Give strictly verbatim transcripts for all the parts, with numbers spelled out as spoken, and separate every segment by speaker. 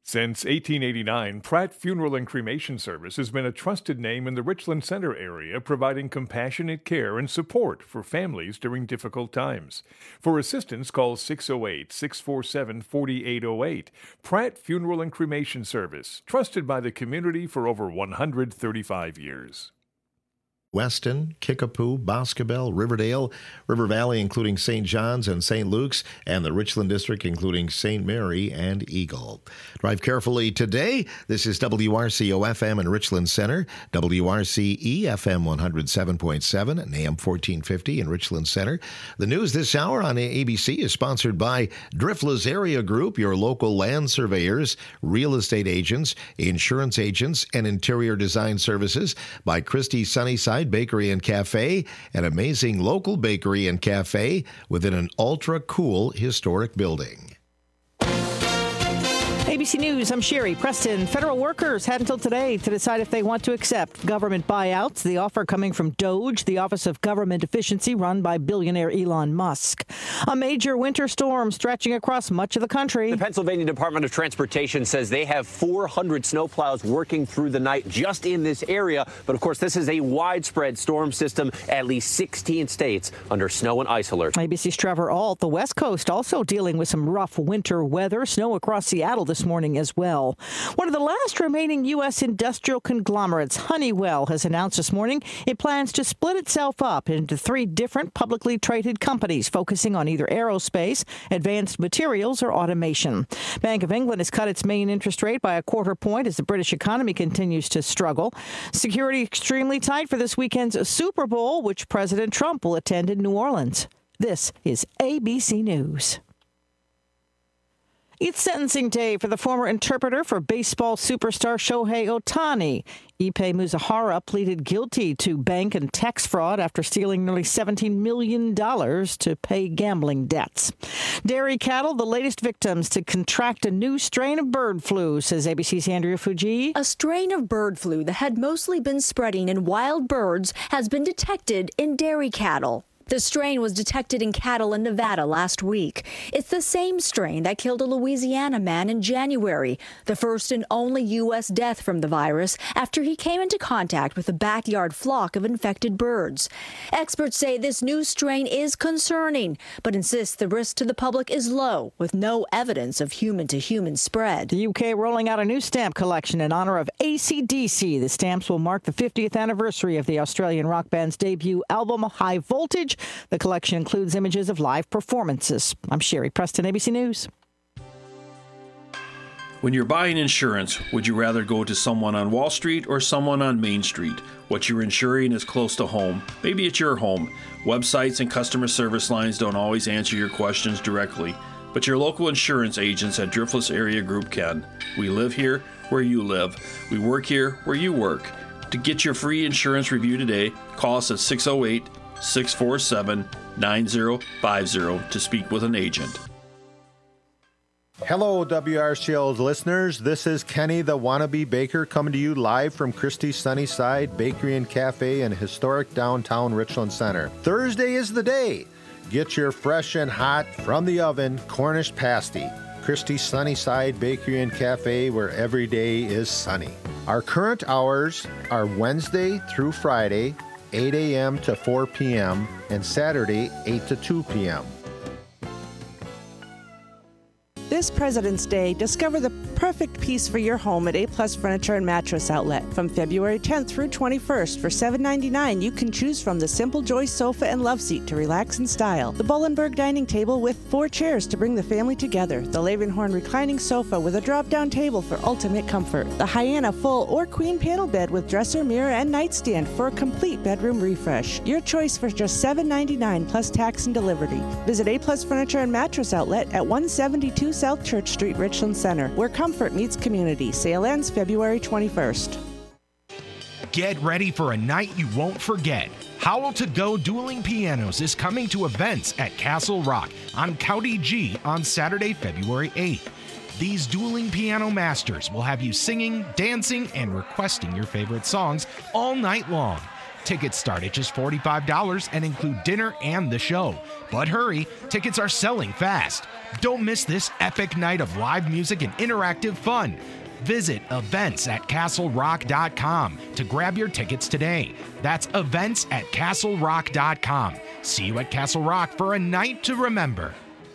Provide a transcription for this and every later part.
Speaker 1: Since eighteen eighty-nine, Pratt Funeral and Cremation Service has been a trusted name in the Richland Center area, providing compassionate care and support for families during difficult times. For assistance, call six oh eight, six four seven, four eight oh eight. Pratt Funeral and Cremation Service, trusted by the community for over one hundred thirty-five years.
Speaker 2: Weston, Kickapoo, Boscobel, Riverdale, River Valley, including Saint John's and Saint Luke's, and the Richland District, including Saint Mary and Eagle. Drive carefully today. This is W R C O F M in Richland Center, W R C E F M one oh seven point seven and A M fourteen fifty in Richland Center. The news this hour on A B C is sponsored by Driftless Area Group, your local land surveyors, real estate agents, insurance agents, and interior design services, by Christie's Sunnyside Bakery and Cafe, an amazing local bakery and cafe within an ultra-cool historic building.
Speaker 3: A B C News, I'm Sherry Preston. Federal workers had until today to decide if they want to accept government buyouts. The offer coming from DOGE, the Office of Government Efficiency, run by billionaire Elon Musk. A major winter storm stretching across much of the country.
Speaker 4: The Pennsylvania Department of Transportation says they have four hundred snowplows working through the night just in this area. But of course, this is a widespread storm system, at least sixteen states under snow and ice alert.
Speaker 3: A B C's Trevor Ault. The West Coast also dealing with some rough winter weather. Snow across Seattle this morning as well. One of the last remaining U S industrial conglomerates, Honeywell, has announced this morning it plans to split itself up into three different publicly traded companies focusing on either aerospace, advanced materials, or automation. Bank of England has cut its main interest rate by a quarter point as the British economy continues to struggle. Security extremely tight for this weekend's Super Bowl, which President Trump will attend in New Orleans. This is A B C News. It's sentencing day for the former interpreter for baseball superstar Shohei Ohtani. Ippei Muzahara pleaded guilty to bank and tax fraud after stealing nearly seventeen million dollars to pay gambling debts. Dairy cattle, the latest victims to contract a new strain of bird flu, says A B C's Andrea Fuji.
Speaker 5: A strain of bird flu that had mostly been spreading in wild birds has been detected in dairy cattle. The strain was detected in cattle in Nevada last week. It's the same strain that killed a Louisiana man in January, the first and only U S death from the virus after he came into contact with a backyard flock of infected birds. Experts say this new strain is concerning, but insist the risk to the public is low, with no evidence of human-to-human spread.
Speaker 3: The U K rolling out a new stamp collection in honor of A C D C. The stamps will mark the fiftieth anniversary of the Australian rock band's debut album, High Voltage. The collection includes images of live performances. I'm Sherry Preston, A B C News.
Speaker 6: When you're buying insurance, would you rather go to someone on Wall Street or someone on Main Street? What you're insuring is close to home. Maybe it's your home. Websites and customer service lines don't always answer your questions directly, but your local insurance agents at Driftless Area Group can. We live here where you live. We work here where you work. To get your free insurance review today, call us at six oh eight, six four seven, nine oh five oh to speak with an agent.
Speaker 7: Hello, W R C O listeners. This is Kenny the Wannabe Baker coming to you live from Christie's Sunnyside Bakery and Cafe in historic downtown Richland Center. Thursday is the day. Get your fresh and hot from the oven Cornish pasty. Christie's Sunnyside Bakery and Cafe, where every day is sunny. Our current hours are Wednesday through Friday, eight a.m. to four p.m., and Saturday, eight to two p.m.
Speaker 8: This President's Day, discover the perfect piece for your home at A-Plus Furniture and Mattress Outlet. From February tenth through twenty-first, for seven ninety-nine, you can choose from the Simple Joy sofa and love seat to relax in style, the Bullenberg dining table with four chairs to bring the family together, the Levenhorn reclining sofa with a drop-down table for ultimate comfort, the Hyena full or queen panel bed with dresser, mirror, and nightstand for a complete bedroom refresh. Your choice for just seven ninety-nine plus tax and delivery. Visit A-Plus Furniture and Mattress Outlet at one seventy-two South Church Street, Richland Center, where comfort meets community. Sale ends February twenty-first.
Speaker 9: Get ready for a night you won't forget. Howl to Go Dueling Pianos is coming to events at Castle Rock on County G on Saturday, February eighth. These dueling piano masters will have you singing, dancing, and requesting your favorite songs all night long. Tickets start at just forty-five dollars and include dinner and the show. But hurry, tickets are selling fast. Don't miss this epic night of live music and interactive fun. Visit events at castle rock dot com to grab your tickets today. That's events at castle rock dot com. See you at Castle Rock for a night to remember.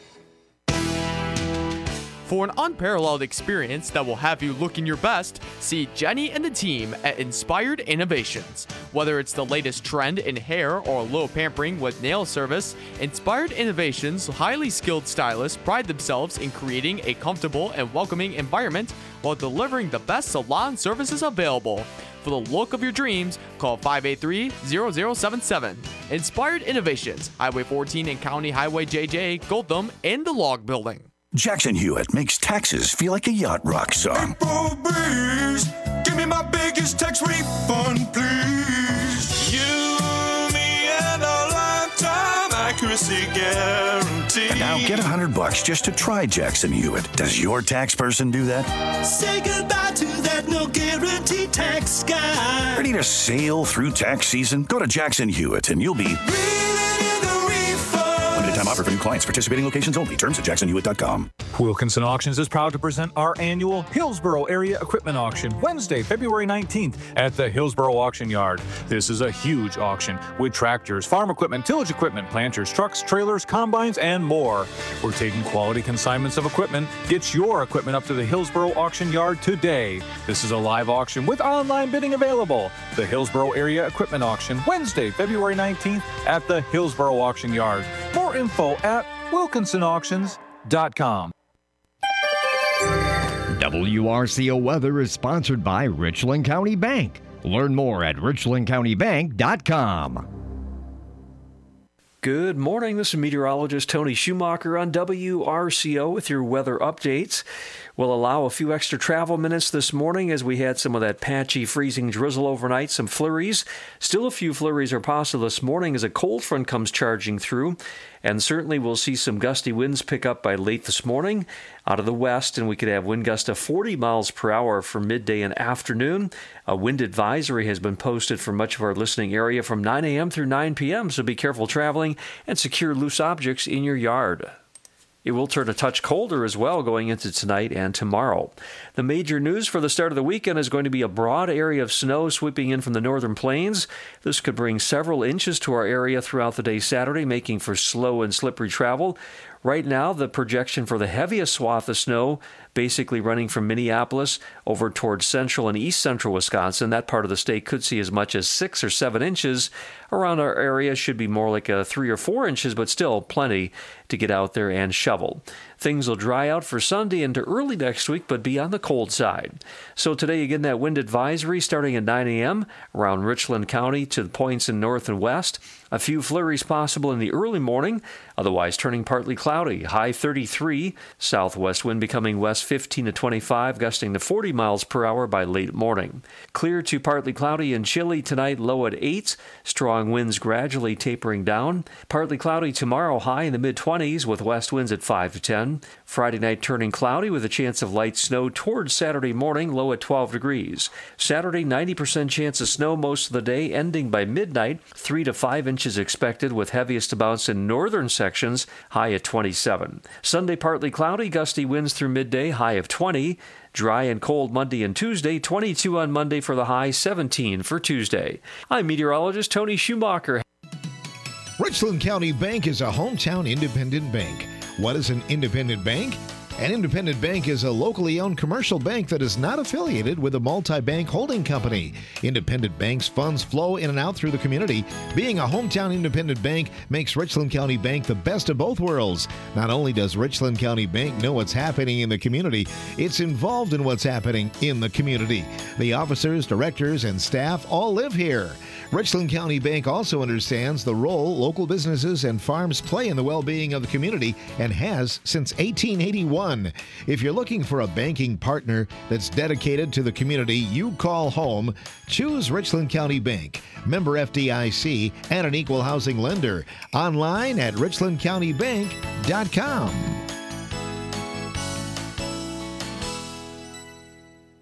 Speaker 10: For an unparalleled experience that will have you looking your best, see Jenny and the team at Inspired Innovations. Whether it's the latest trend in hair or a little pampering with nail service, Inspired Innovations' highly skilled stylists pride themselves in creating a comfortable and welcoming environment while delivering the best salon services available. For the look of your dreams, call five eight three, zero zero seven seven. Inspired Innovations, Highway fourteen and County Highway J J, Goldtham, in the Log Building.
Speaker 11: Jackson Hewitt makes taxes feel like a yacht rock song.
Speaker 12: April breeze, give me my biggest tax refund, please. You, me, and a lifetime accuracy guarantee.
Speaker 11: And now get a hundred bucks just to try Jackson Hewitt. Does your tax person do that?
Speaker 12: Say goodbye to that no guarantee tax guy.
Speaker 11: Ready to sail through tax season? Go to Jackson Hewitt and you'll be limited time offer for new clients. Participating locations only. Terms at jackson hewitt dot com.
Speaker 13: Wilkinson Auctions is proud to present our annual Hillsboro Area Equipment Auction, Wednesday, February nineteenth at the Hillsboro Auction Yard. This is a huge auction with tractors, farm equipment, tillage equipment, planters, trucks, trailers, combines, and more. We're taking quality consignments of equipment. Get your equipment up to the Hillsboro Auction Yard today. This is a live auction with online bidding available. The Hillsboro Area Equipment Auction, Wednesday, February nineteenth at the Hillsboro Auction Yard. More info at wilkinson auctions dot com.
Speaker 14: W R C O Weather is sponsored by Richland County Bank. Learn more at richland county bank dot com.
Speaker 15: Good morning. This is meteorologist Tony Schumacher on W R C O with your weather updates. We'll allow a few extra travel minutes this morning as we had some of that patchy, freezing drizzle overnight, some flurries. Still a few flurries are possible this morning as a cold front comes charging through. And certainly we'll see some gusty winds pick up by late this morning out of the west, and we could have wind gusts of forty miles per hour for midday and afternoon. A wind advisory has been posted for much of our listening area from nine a.m. through nine p.m., so be careful traveling and secure loose objects in your yard. It will turn a touch colder as well going into tonight and tomorrow. The major news for the start of the weekend is going to be a broad area of snow sweeping in from the northern plains. This could bring several inches to our area throughout the day Saturday, making for slow and slippery travel. Right now, the projection for the heaviest swath of snow basically running from Minneapolis over towards central and east central Wisconsin. That part of the state could see as much as six or seven inches. Around our area should be more like a three or four inches, but still plenty to get out there and shovel. Things will dry out for Sunday into early next week, but be on the cold side. So today, again, that wind advisory starting at nine a.m. around Richland County to the points in north and west. A few flurries possible in the early morning, otherwise turning partly cloudy. High thirty-three, southwest wind becoming west fifteen to twenty-five, gusting to forty miles per hour by late morning. Clear to partly cloudy and chilly tonight, low at eight. Strong winds gradually tapering down. Partly cloudy tomorrow, high in the mid-twenties with west winds at five to ten. Friday night turning cloudy with a chance of light snow towards Saturday morning, low at twelve degrees. Saturday, ninety percent chance of snow most of the day, ending by midnight, three to five inches expected with heaviest amounts in northern sections, high at twenty-seven. Sunday, partly cloudy, gusty winds through midday, high of twenty. Dry and cold Monday and Tuesday, twenty-two on Monday for the high, seventeen for Tuesday. I'm meteorologist Tony Schumacher.
Speaker 2: Richland County Bank is a hometown independent bank. What is an independent bank? An independent bank is a locally owned commercial bank that is not affiliated with a multi-bank holding company. Independent banks' funds flow in and out through the community. Being a hometown independent bank makes Richland County Bank the best of both worlds. Not only does Richland County Bank know what's happening in the community, it's involved in what's happening in the community. The officers, directors, and staff all live here. Richland County Bank also understands the role local businesses and farms play in the well-being of the community and has since eighteen eighty-one. If you're looking for a banking partner that's dedicated to the community you call home, choose Richland County Bank, member F D I C, and an equal housing lender. Online at richland county bank dot com.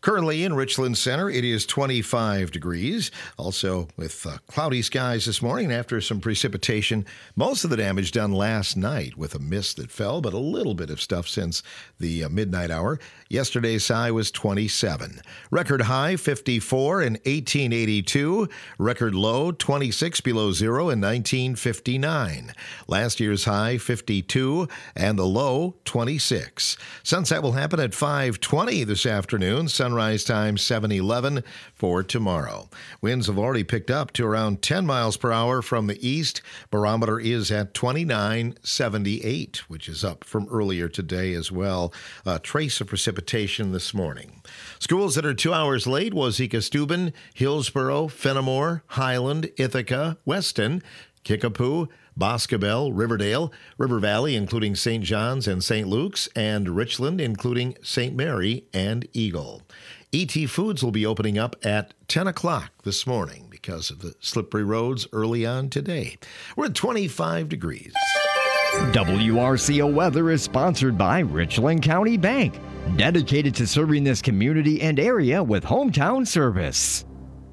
Speaker 2: Currently in Richland Center, it is twenty-five degrees. Also with uh, cloudy skies this morning after some precipitation. Most of the damage done last night with a mist that fell, but a little bit of stuff since the uh, midnight hour. Yesterday's high was twenty-seven. Record high, fifty-four in eighteen eighty-two. Record low, twenty-six below zero in nineteen fifty-nine. Last year's high, fifty-two, and the low, twenty-six. Sunset will happen at five twenty this afternoon. Sunrise time, seven eleven for tomorrow. Winds have already picked up to around ten miles per hour from the east. Barometer is at twenty-nine seventy-eight, which is up from earlier today as well. A trace of precipitation this morning. Schools that are two hours late: Wazeeka Steuben, Hillsboro, Fenimore, Highland, Ithaca, Weston, Kickapoo, Boscobel, Riverdale, River Valley, including Saint John's and Saint Luke's, and Richland, including Saint Mary and Eagle. E T Foods will be opening up at ten o'clock this morning because of the slippery roads early on today. We're at twenty-five degrees.
Speaker 14: W R C O weather is sponsored by Richland County Bank, dedicated to serving this community and area with hometown service.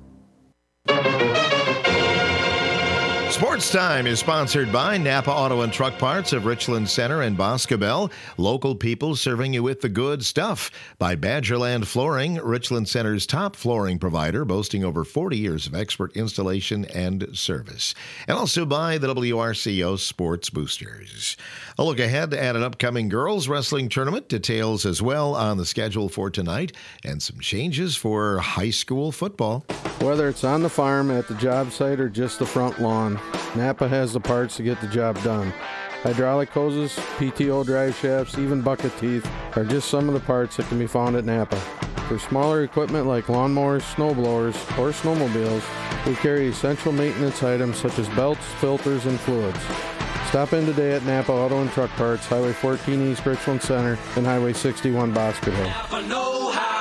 Speaker 2: Sports Time is sponsored by Napa Auto and Truck Parts of Richland Center and Boscobel. Local people serving you with the good stuff. By Badgerland Flooring, Richland Center's top flooring provider, boasting over forty years of expert installation and service. And also by the W R C O Sports Boosters. A look ahead at an upcoming girls wrestling tournament. Details as well on the schedule for tonight. And some changes for high school football.
Speaker 16: Whether it's on the farm, at the job site, or just the front lawn, Napa has the parts to get the job done. Hydraulic hoses, P T O drive shafts, even bucket teeth are just some of the parts that can be found at Napa. For smaller equipment like lawnmowers, snowblowers, or snowmobiles, we carry essential maintenance items such as belts, filters, and fluids. Stop in today at Napa Auto and Truck Parts, Highway fourteen East Richland Center and Highway sixty-one Boscoville.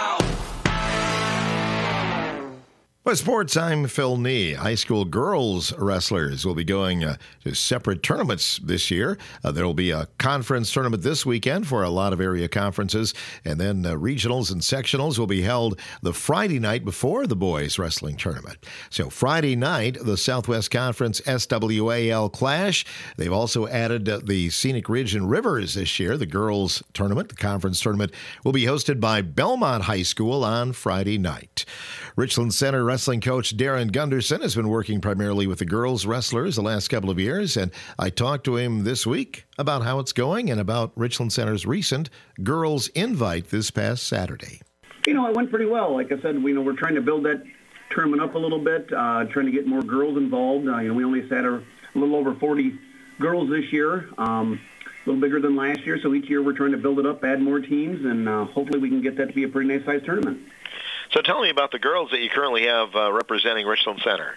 Speaker 2: By sports, I'm Phil Nee. High school girls wrestlers will be going uh, to separate tournaments this year. Uh, there will be a conference tournament this weekend for a lot of area conferences, and then uh, regionals and sectionals will be held the Friday night before the boys wrestling tournament. So Friday night, the Southwest Conference S W A L Clash. They've also added uh, the Scenic Ridge and Rivers this year. The girls tournament, the conference tournament, will be hosted by Belmont High School on Friday night. Richland Center wrestling coach Darren Gunderson has been working primarily with the girls wrestlers the last couple of years, and I talked to him this week about how it's going and about Richland Center's recent girls invite this past Saturday.
Speaker 17: You know, it went pretty well. Like I said, we know we're trying to build that tournament up a little bit, uh, trying to get more girls involved. Uh, you know, we only had a, a little over forty girls this year, um, a little bigger than last year. So each year we're trying to build it up, add more teams, and uh, hopefully we can get that to be a pretty nice sized tournament.
Speaker 18: So tell me about the girls that you currently have uh, representing Richland Center.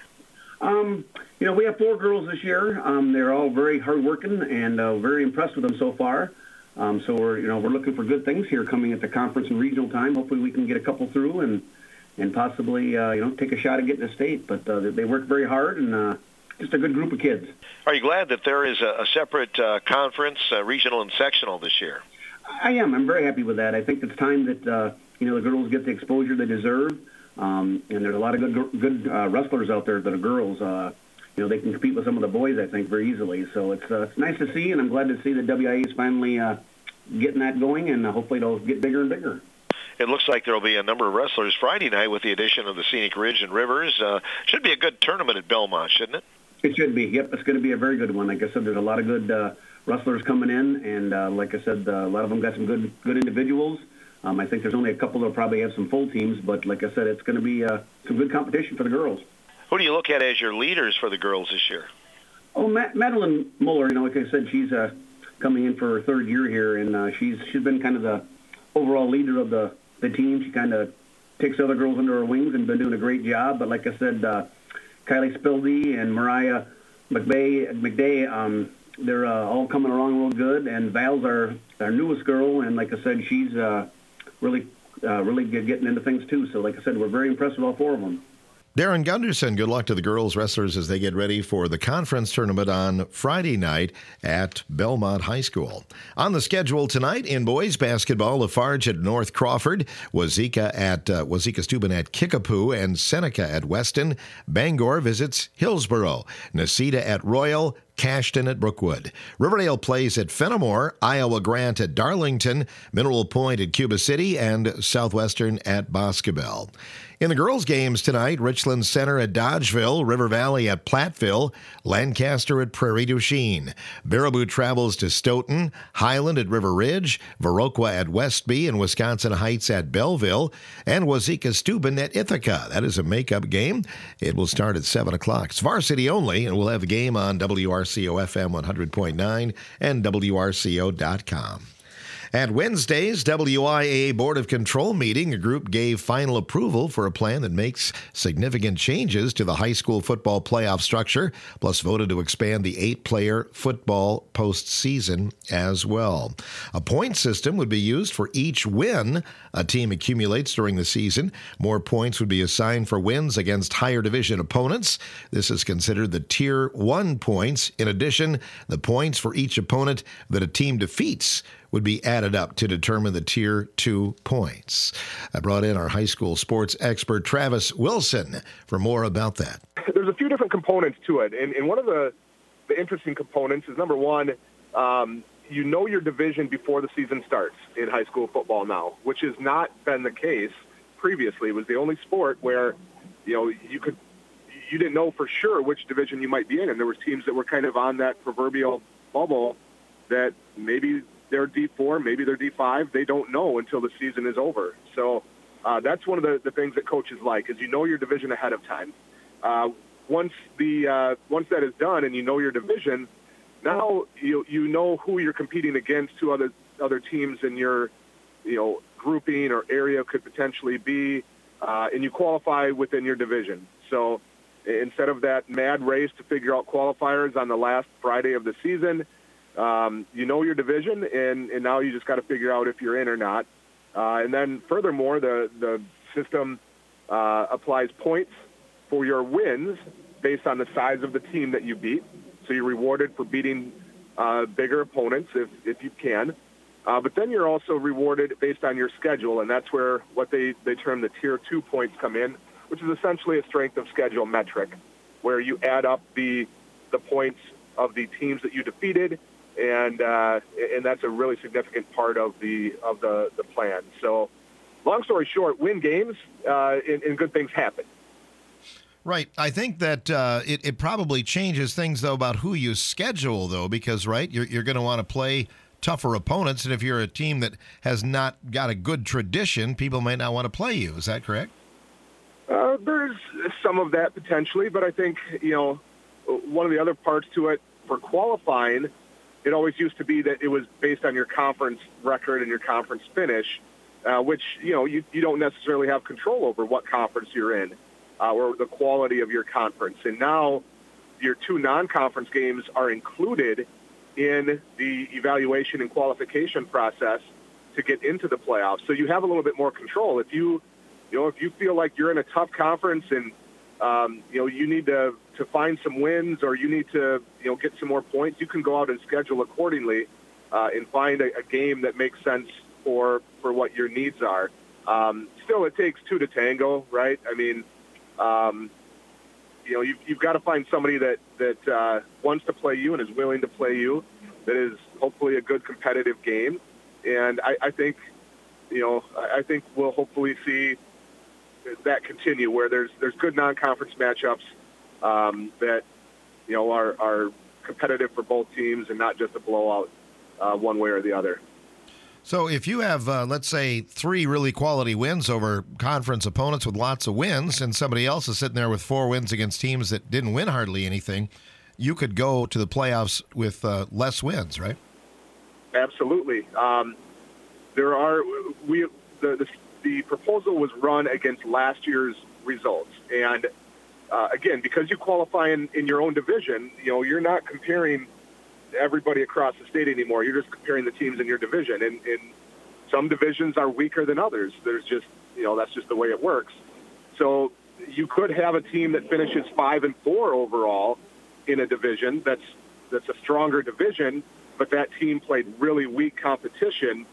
Speaker 17: Um, you know, we have four girls this year. Um, they're all very hardworking and uh, very impressed with them so far. Um, so we're, you know, we're looking for good things here coming at the conference and regional time. Hopefully we can get a couple through and and possibly, uh, you know, take a shot at getting to state. But uh, they work very hard and uh, just a good group of kids.
Speaker 18: Are you glad that there is a, a separate uh, conference, uh, regional and sectional this year?
Speaker 17: I am. I'm very happy with that. I think it's time that, uh, you know, the girls get the exposure they deserve. Um, and there's a lot of good good uh, wrestlers out there that are girls. Uh, you know, they can compete with some of the boys, I think, very easily. So it's, uh, it's nice to see, and I'm glad to see that W I A is finally uh, getting that going, and uh, hopefully it'll get bigger and bigger.
Speaker 18: It looks like there will be a number of wrestlers Friday night with the addition of the Scenic Ridge and Rivers. Uh, should be a good tournament at Belmont, shouldn't it?
Speaker 17: It should be. Yep, it's going to be a very good one. Like I said, there's a lot of good uh, wrestlers coming in, and uh, like I said, uh, a lot of them got some good good individuals. Um, I think there's only a couple that will probably have some full teams, but like I said, it's going to be uh, some good competition for the girls.
Speaker 18: Who do you look at as your leaders for the girls this year?
Speaker 17: Oh, Ma- Madeline Muller, you know, like I said, she's uh, coming in for her third year here, and uh, she's she's been kind of the overall leader of the, the team. She kind of takes other girls under her wings and been doing a great job. But like I said, uh, Kylie Spildy and Mariah McVay, McDay, um, they're uh, all coming along real good. And Val's our, our newest girl, and like I said, she's uh, really uh, really getting into things too. So like I said, we're very impressed with all four of them.
Speaker 2: Darren Gunderson, good luck to the girls wrestlers as they get ready for the conference tournament on Friday night at Belmont High School. On the schedule tonight in boys basketball, Lafarge at North Crawford, Wazeeka at uh, Wazeeka Steuben at Kickapoo, and Seneca at Weston. Bangor visits Hillsboro. Necedah at Royal. Cashton at Brookwood. Riverdale plays at Fenimore, Iowa Grant at Darlington, Mineral Point at Cuba City, and Southwestern at Boscobel. In the girls' games tonight, Richland Center at Dodgeville, River Valley at Platteville, Lancaster at Prairie du Chien. Baraboo travels to Stoughton, Highland at River Ridge, Viroqua at Westby, and Wisconsin Heights at Belleville, and Wazeeka Steuben at Ithaca. That is a make-up game. It will start at seven o'clock. It's varsity only, and we'll have the game on W R C O F M one hundred point nine and W R C O dot com. At Wednesday's W I A A Board of Control meeting, a group gave final approval for a plan that makes significant changes to the high school football playoff structure, plus voted to expand the eight-player football postseason as well. A point system would be used for each win a team accumulates during the season. More points would be assigned for wins against higher division opponents. This is considered the Tier one points. In addition, the points for each opponent that a team defeats would be added up to determine the Tier two points. I brought in our high school sports expert, Travis Wilson, for more about that.
Speaker 19: There's a few different components to it, and, and one of the, the interesting components is, number one, um, you know your division before the season starts in high school football now, which has not been the case previously. It was the only sport where, you know, you could you didn't know for sure which division you might be in, and there were teams that were kind of on that proverbial bubble that maybe they're D four, maybe they're D five. They don't know until the season is over. So uh, that's one of the, the things that coaches like, is you know your division ahead of time. Uh, once the uh, once that is done and you know your division, now you you know who you're competing against, who other other teams in your you know grouping or area could potentially be, uh, and you qualify within your division. So instead of that mad race to figure out qualifiers on the last Friday of the season, Um, you know your division, and, and now you just got to figure out if you're in or not. Uh, and then furthermore, the, the system uh, applies points for your wins based on the size of the team that you beat. So you're rewarded for beating uh, bigger opponents if, if you can. Uh, but then you're also rewarded based on your schedule, and that's where what they, they term the Tier two points come in, which is essentially a strength of schedule metric, where you add up the the points of the teams that you defeated, and uh, and that's a really significant part of the of the, the plan. So, long story short, win games uh, and, and good things happen.
Speaker 2: Right. I think that uh, it, it probably changes things, though, about who you schedule, though, because, right, you're, you're going to want to play tougher opponents, and if you're a team that has not got a good tradition, people might not want to play you. Is that correct?
Speaker 19: Uh, there's some of that potentially, but I think, you know, one of the other parts to it for qualifying, it always used to be that it was based on your conference record and your conference finish, uh, which, you know, you, you don't necessarily have control over what conference you're in uh, or the quality of your conference. And now your two non-conference games are included in the evaluation and qualification process to get into the playoffs. So you have a little bit more control. If you, you know, if you feel like you're in a tough conference and, um, you know, you need to, to find some wins or you need to, you know, get some more points, you can go out and schedule accordingly uh, and find a, a game that makes sense for, for what your needs are. Um, still, it takes two to tango, right? I mean, um, you know, you've, you've got to find somebody that, that uh, wants to play you and is willing to play you, that is hopefully a good competitive game. And I, I think, you know, I think we'll hopefully see that continue where there's there's good non-conference matchups um, that, you know, are, are competitive for both teams and not just a blowout uh, one way or the other.
Speaker 2: So if you have, uh, let's say, three really quality wins over conference opponents with lots of wins, and somebody else is sitting there with four wins against teams that didn't win hardly anything, you could go to the playoffs with uh, less wins, right?
Speaker 19: Absolutely. Um, there are we the, the the proposal was run against last year's results, and uh, again, because you qualify in, in your own division, you know you're not comparing everybody across the state anymore. You're just comparing the teams in your division, and, and some divisions are weaker than others. There's just, you know, that's just the way it works. So you could have a team that finishes five and four overall in a division that's that's a stronger division, but that team played really weak competition.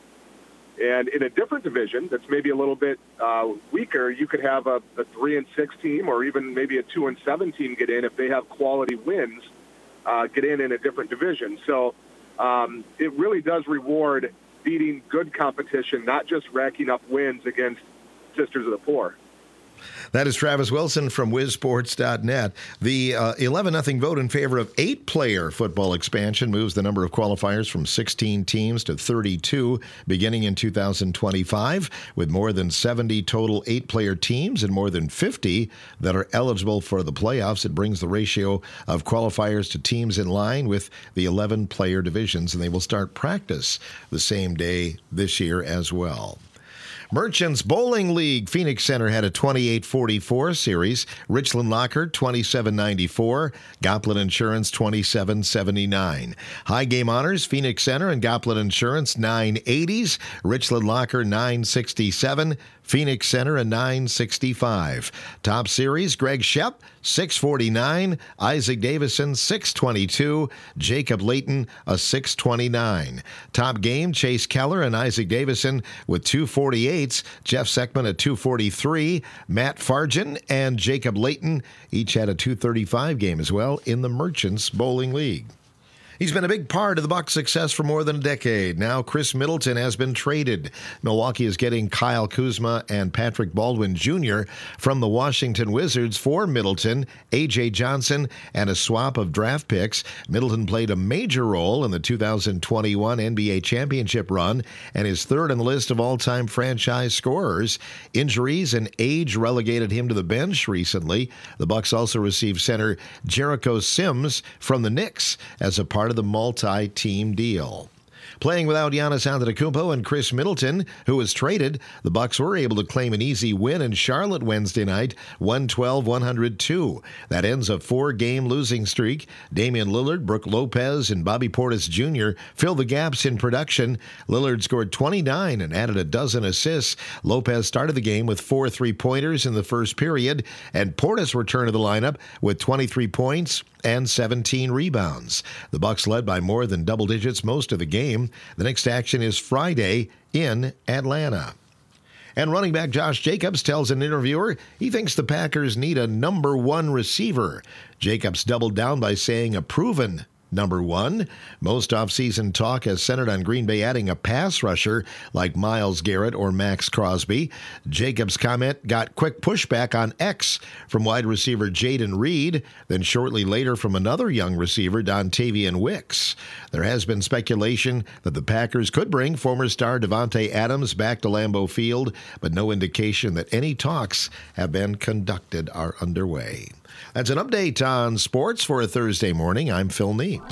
Speaker 19: And in a different division that's maybe a little bit uh, weaker, you could have a, a three and six team, or even maybe a two and seven team get in if they have quality wins, uh, get in in a different division. So um, it really does reward beating good competition, not just racking up wins against Sisters of the Poor.
Speaker 2: That is Travis Wilson from wiz sports dot net. The uh, eleven nothing vote in favor of eight-player football expansion moves the number of qualifiers from sixteen teams to thirty-two beginning in two thousand twenty-five, with more than seventy total eight-player teams and more than fifty that are eligible for the playoffs. It brings the ratio of qualifiers to teams in line with the eleven-player divisions, and they will start practice the same day this year as well. Merchants Bowling League, Phoenix Center had a twenty-eight forty-four series. Richland Locker, twenty-seven ninety-four. Goplin Insurance, twenty-seven seventy-nine. High Game Honors, Phoenix Center and Goplin Insurance, nine eighties. Richland Locker, nine sixty-seven. Phoenix Center, a nine sixty-five. Top Series, Greg Shep, six forty-nine. Isaac Davison, six twenty-two. Jacob Layton, a six twenty-nine. Top Game, Chase Keller and Isaac Davison with two forty-eights. Jeff Seckman, a two forty-three. Matt Fargen and Jacob Layton each had a two thirty-five game as well in the Merchants Bowling League. He's been a big part of the Bucs' success for more than a decade. Now Chris Middleton has been traded. Milwaukee is getting Kyle Kuzma and Patrick Baldwin Junior from the Washington Wizards for Middleton, A J Johnson, and a swap of draft picks. Middleton played a major role in the two thousand twenty-one N B A championship run and is third on the list of all-time franchise scorers. Injuries and age relegated him to the bench recently. The Bucs also received center Jericho Sims from the Knicks as a part of the multi-team deal. Playing without Giannis Antetokounmpo and Chris Middleton, who was traded, the Bucs were able to claim an easy win in Charlotte Wednesday night, one twelve to one oh two. That ends a four-game losing streak. Damian Lillard, Brook Lopez, and Bobby Portis Junior filled the gaps in production. Lillard scored twenty-nine and added a dozen assists. Lopez started the game with four three-pointers in the first period, and Portis returned to the lineup with twenty-three points and seventeen rebounds. The Bucs led by more than double digits most of the game. The next action is Friday in Atlanta. And running back Josh Jacobs tells an interviewer he thinks the Packers need a number one receiver. Jacobs doubled down by saying a proven number one. Most offseason talk has centered on Green Bay adding a pass rusher like Myles Garrett or Max Crosby. Jacobs' comment got quick pushback on X from wide receiver Jaden Reed, then shortly later from another young receiver, Dontavian Wicks. There has been speculation that the Packers could bring former star Devontae Adams back to Lambeau Field, but no indication that any talks have been conducted are underway. That's an update on sports for a Thursday morning. I'm Phil Nee.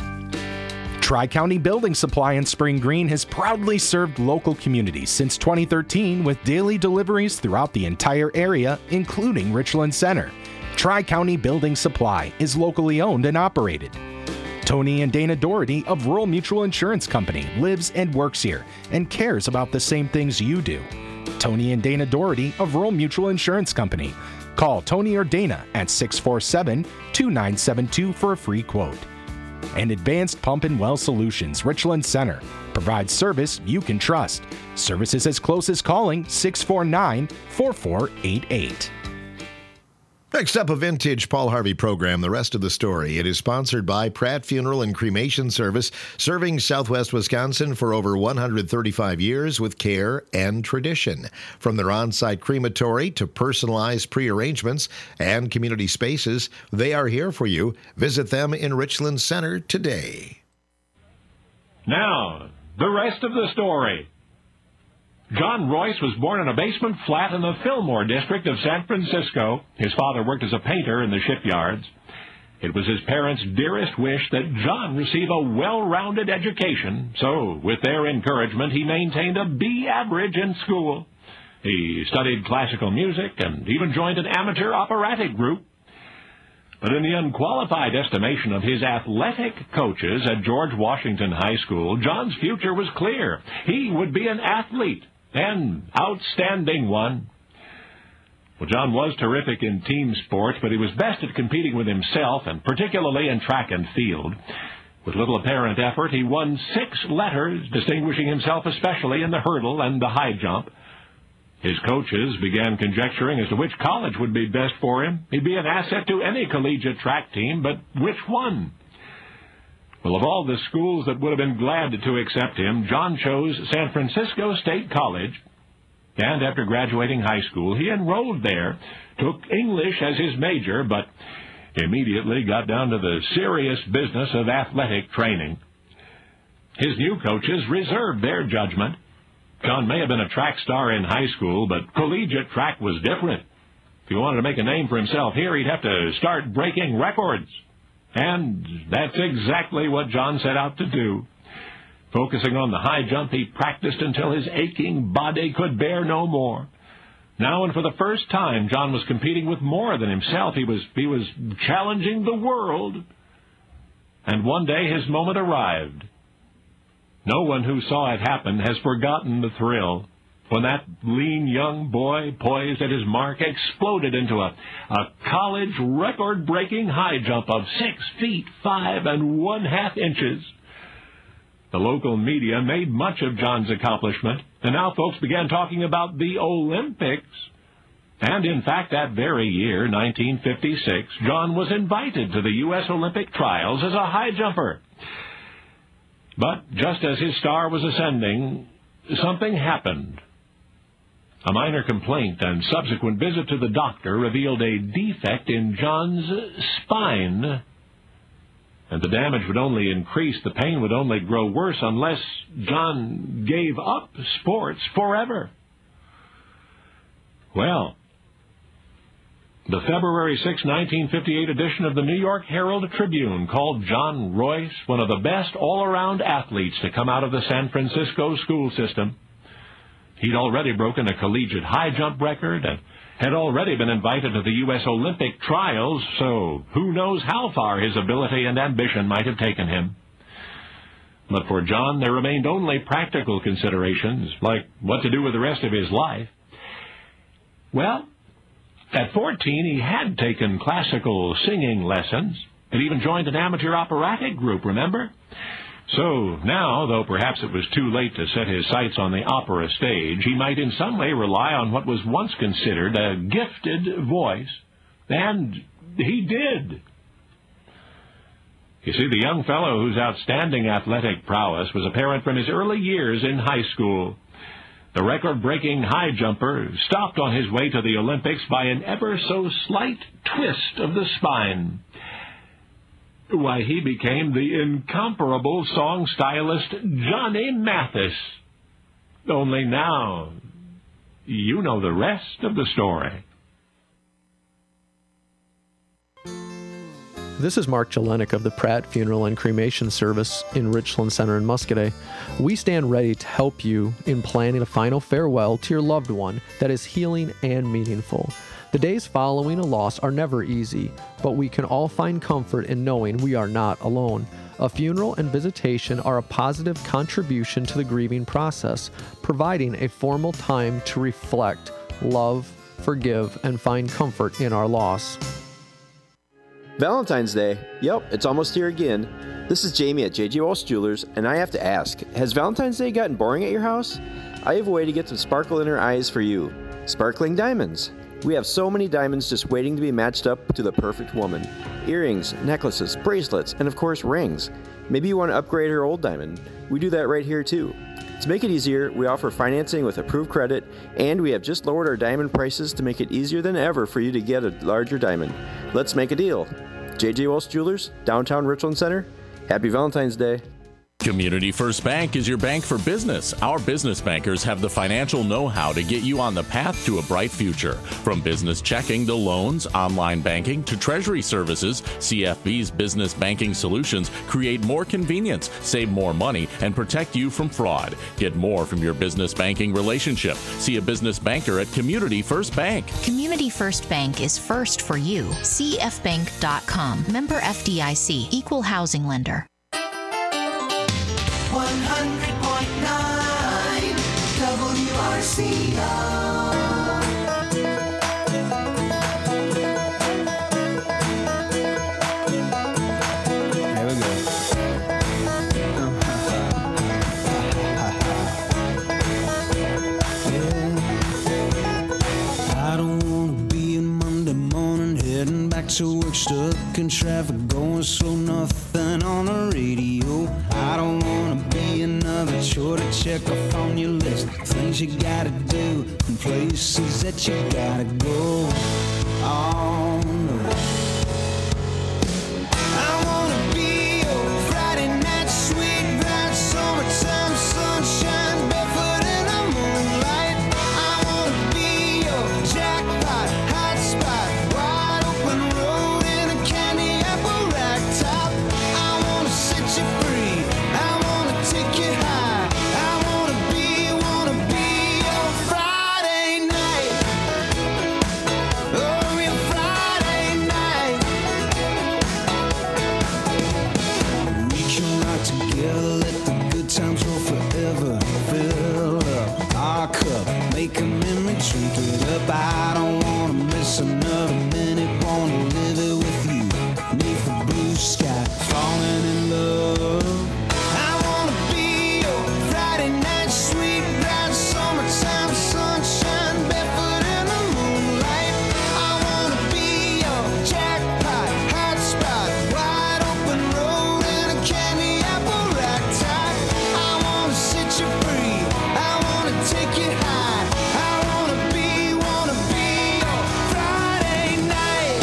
Speaker 9: Tri-County Building Supply in Spring Green has proudly served local communities since twenty thirteen with daily deliveries throughout the entire area, including Richland Center. Tri-County Building Supply is locally owned and operated. Tony and Dana Doherty of Rural Mutual Insurance Company lives and works here and cares about the same things you do. Tony and Dana Doherty of Rural Mutual Insurance Company. Call Tony or Dana at six four seven, two nine seven two for a free quote. And Advanced Pump and Well Solutions, Richland Center, provides service you can trust. Services as close as calling six four nine, four four eight eight.
Speaker 2: Next up, a vintage Paul Harvey program, the rest of the story. It is sponsored by Pratt Funeral and Cremation Service, serving Southwest Wisconsin for over one hundred thirty-five years with care and tradition. From their on-site crematory to personalized pre-arrangements and community spaces, they are here for you. Visit them in Richland Center today.
Speaker 20: Now, the rest of the story. John Royce was born in a basement flat in the Fillmore district of San Francisco. His father worked as a painter in the shipyards. It was his parents' dearest wish that John receive a well-rounded education, so with their encouragement, he maintained a B average in school. He studied classical music and even joined an amateur operatic group. But in the unqualified estimation of his athletic coaches at George Washington High School, John's future was clear. He would be an athlete, an outstanding one. Well, John was terrific in team sports, but he was best at competing with himself, and particularly in track and field. With little apparent effort, he won six letters, distinguishing himself especially in the hurdle and the high jump. His coaches began conjecturing as to which college would be best for him. He'd be an asset to any collegiate track team, but which one? Well, of all the schools that would have been glad to accept him, John chose San Francisco State College. And after graduating high school, he enrolled there, took English as his major, but immediately got down to the serious business of athletic training. His new coaches reserved their judgment. John may have been a track star in high school, but collegiate track was different. If he wanted to make a name for himself here, he'd have to start breaking records. And that's exactly what John set out to do. Focusing on the high jump, he practiced until his aching body could bear no more. Now, and for the first time, John was competing with more than himself. He was, he was challenging the world. And one day his moment arrived. No one who saw it happen has forgotten the thrill when that lean young boy, poised at his mark, exploded into a, a college record-breaking high jump of six feet five and one-half inches. The local media made much of John's accomplishment, and now folks began talking about the Olympics. And in fact, that very year, nineteen fifty-six, John was invited to the U S Olympic trials as a high jumper. But just as his star was ascending, something happened. A minor complaint and subsequent visit to the doctor revealed a defect in John's spine. And the damage would only increase, the pain would only grow worse unless John gave up sports forever. Well, the February sixth, nineteen fifty-eight edition of the New York Herald Tribune called John Royce one of the best all-around athletes to come out of the San Francisco school system. He'd already broken a collegiate high jump record and had already been invited to the U S Olympic trials, so who knows how far his ability and ambition might have taken him. But for John, there remained only practical considerations, like what to do with the rest of his life. Well, at fourteen, he had taken classical singing lessons and even joined an amateur operatic group, remember? So now, though perhaps it was too late to set his sights on the opera stage, he might in some way rely on what was once considered a gifted voice. And he did. You see, the young fellow whose outstanding athletic prowess was apparent from his early years in high school. The record-breaking high jumper stopped on his way to the Olympics by an ever-so-slight twist of the spine. Why, he became the incomparable song stylist Johnny Mathis. Only now, you know the rest of the story.
Speaker 21: This is Mark Jelenik of the Pratt Funeral and Cremation Service in Richland Center in Muscoda. We stand ready to help you in planning a final farewell to your loved one that is healing and meaningful. The days following a loss are never easy, but we can all find comfort in knowing we are not alone. A funeral and visitation are a positive contribution to the grieving process, providing a formal time to reflect, love, forgive, and find comfort in our loss.
Speaker 22: Valentine's Day. Yep, it's almost here again. This is Jamie at J J Walsh Jewelers, and I have to ask, has Valentine's Day gotten boring at your house? I have a way to get some sparkle in her eyes for you. Sparkling diamonds. We have so many diamonds just waiting to be matched up to the perfect woman. Earrings, necklaces, bracelets, and of course rings. Maybe you want to upgrade her old diamond. We do that right here too. To make it easier, we offer financing with approved credit, and we have just lowered our diamond prices to make it easier than ever for you to get a larger diamond. Let's make a deal. J J Walsh Jewelers, downtown Richland Center. Happy Valentine's Day.
Speaker 23: Community First Bank is your bank for business. Our business bankers have the financial know-how to get you on the path to a bright future. From business checking to loans, online banking to treasury services, C F B's business banking solutions create more convenience, save more money, and protect you from fraud. Get more from your business banking relationship. See a business banker at Community First Bank.
Speaker 24: Community First Bank is first for you. C F bank dot com. Member F D I C. Equal housing lender.
Speaker 12: one hundred point nine W R C O.
Speaker 1: work, stuck in traffic, going slow, nothing on the radio. I don't wanna be another chore to check off on your list. Things you gotta do and places that you gotta go. Oh no. I wanna be your Friday night sweet, bright summertime sunshine, barefoot in the moonlight. I wanna be your jackpot, hot spot, wide open road in a candy apple rack top. I wanna set you free, I wanna take you high. I wanna be, wanna be your Friday night. Oh, your Friday night. We can rock together, let the good times roll forever. Fill up our cup, make a memory, drink it up. I don't wanna miss another minute, wanna live it with you. Neath the blue sky, falling in love. I wanna be your Friday night sweet, bright summertime sunshine, barefoot in the moonlight. I wanna be your jackpot, hot spot, wide open road in a candy apple rack top. I wanna set you free, I wanna take you high. I wanna be, wanna be your Friday night.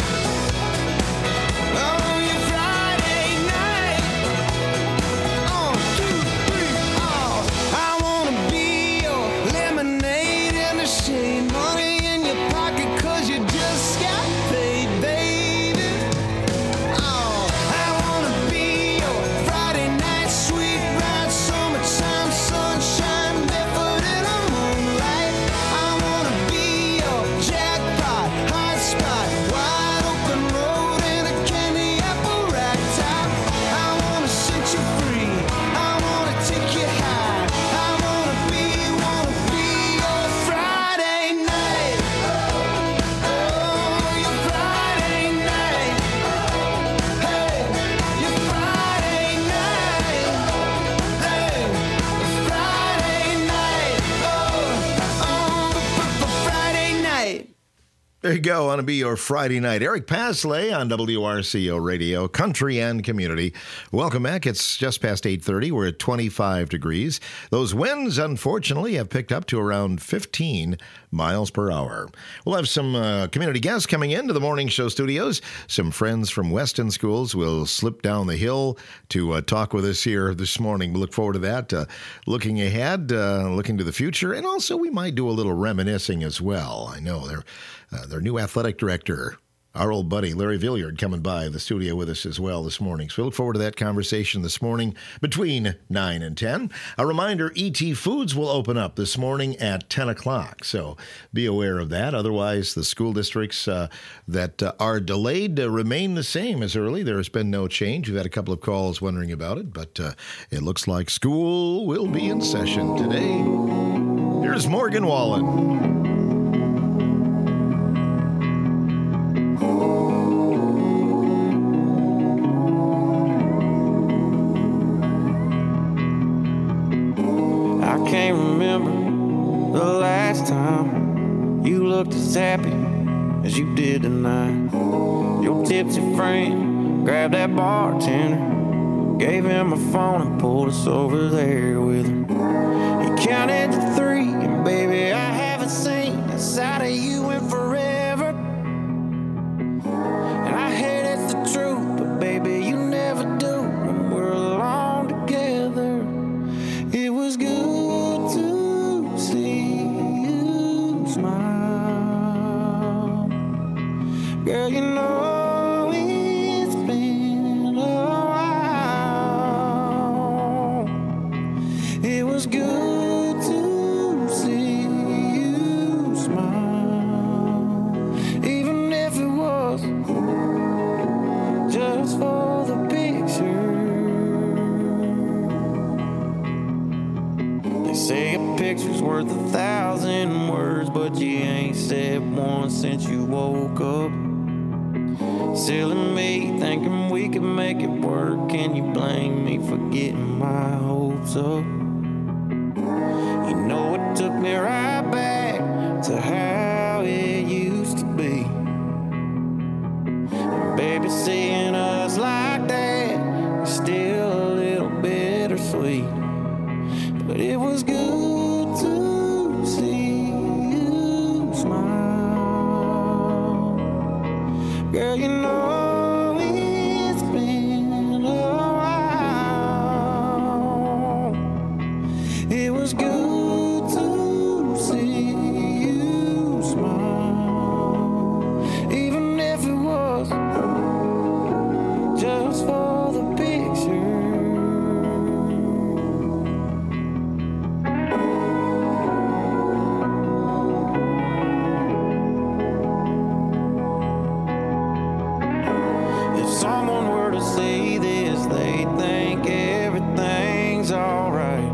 Speaker 1: Oh, your Friday night. On, two, three, oh. I wanna be your lemonade in the shade, money in your pocket 'cause you just got paid, baby. Oh, I wanna be your Friday night sweet, bright summertime sunshine, barefoot in the moonlight. I wanna be your jackpot, hot spot, wide open road in a candy apple rack top. I wanna set you free, I wanna take you high. I wanna be, wanna be your Friday night. Oh, your Friday night. Hey, your Friday night. Hey, Friday night. Oh, oh, Friday night.
Speaker 2: There you go. Want to be your Friday night. Eric Pasley on W R C O Radio, Country and Community. Welcome back. It's just past eight thirty. We're at twenty-five degrees. Those winds, unfortunately, have picked up to around fifteen miles per hour. We'll have some uh, community guests coming into the morning show studios. Some friends from Weston Schools will slip down the hill to uh, talk with us here this morning. We look forward to that. Uh, looking ahead, uh, looking to the future, and also we might do a little reminiscing as well. I know they're Uh, their new athletic director, our old buddy Larry Villiard, coming by the studio with us as well this morning. So we look forward to that conversation this morning between nine and ten. A reminder, E T Foods will open up this morning at ten o'clock, so be aware of that. Otherwise, the school districts uh, that uh, are delayed uh, remain the same as early. There has been no change. We've had a couple of calls wondering about it, but uh, it looks like school will be in session today. Here's Morgan Wallen.
Speaker 1: I can't remember the last time you looked as happy as you did tonight. Your tipsy friend grabbed that bartender, gave him a phone and pulled us over there with him. He counted to three, and baby, I haven't seen a side of you in forever. And I hate it's the truth, but baby, you never do when we're alone together. It was good to see you smile. Girl, you know it's been a while. It was good to see you smile. Even if it was just for the picture. They say a picture's worth a thousand words, but you ain't said one since you woke up. Silly me, thinking we could make it work. Can you blame me for getting my hopes up? You know it took me right back to how it used to be. And baby, Girl, you know it's been a while. It was good to see you smile, even if it was just for the picture. If someone were to say this, they'd think everything's alright.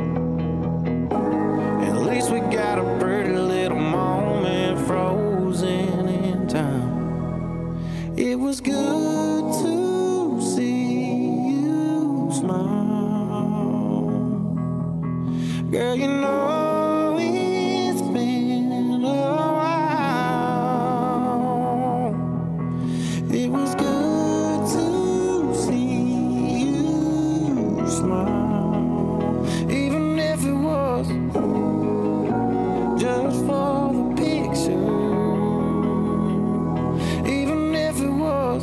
Speaker 1: At least we got a pretty little moment frozen in time. It was good to see you smile. Girl, you know it's been a while. It was good to see you smile, even if it was just for the picture. Even if it was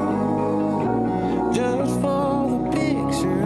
Speaker 1: just for the picture.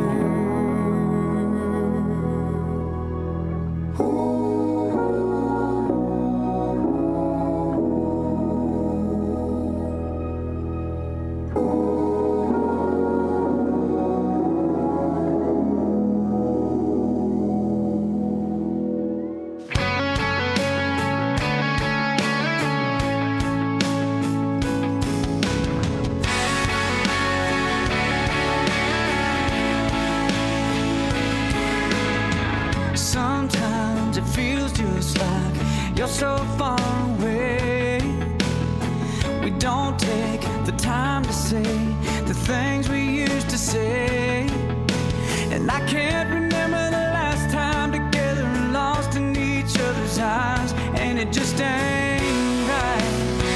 Speaker 1: Sometimes it feels just like you're so far away. We don't take the time to say the things we used to say. And I can't remember the last time together and lost in each other's eyes. And it just ain't right.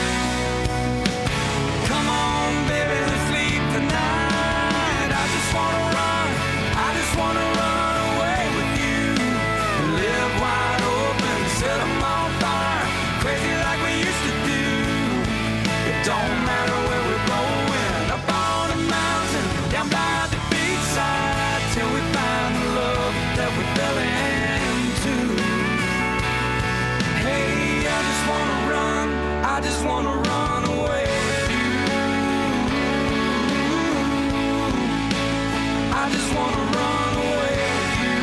Speaker 1: Come on, baby, let's leave tonight. I just wanna run, I just wanna run away with you. Live wide open, set 'em on fire, crazy like we used to do. It don't matter where we're going, up on the mountain, down by the beachside, till we find the love that we fell into. Hey, I just wanna run, I just wanna run away with you. I just wanna run away with you.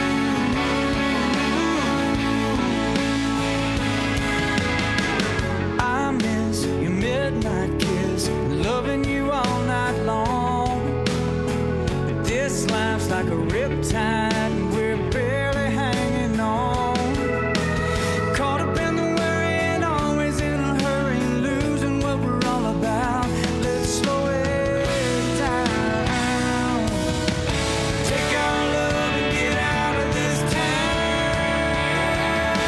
Speaker 1: I miss your midnight kiss, loving you all night long. But this life's like a riptide, and we're barely hanging on. Caught up in the worry and always in a hurry, losing what we're all about. Let's slow it down. Take our love and get out of this town.